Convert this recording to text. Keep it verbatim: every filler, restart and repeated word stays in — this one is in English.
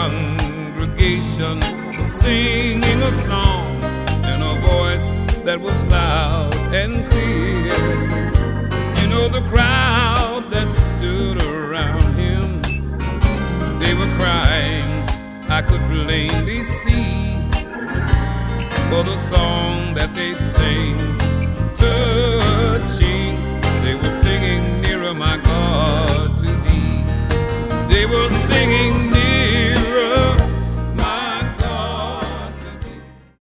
congregation was singing a song in a voice that was loud and clear. You know, the crowd that stood around him, they were crying, I could plainly see, for the song that they sang was touching. They were singing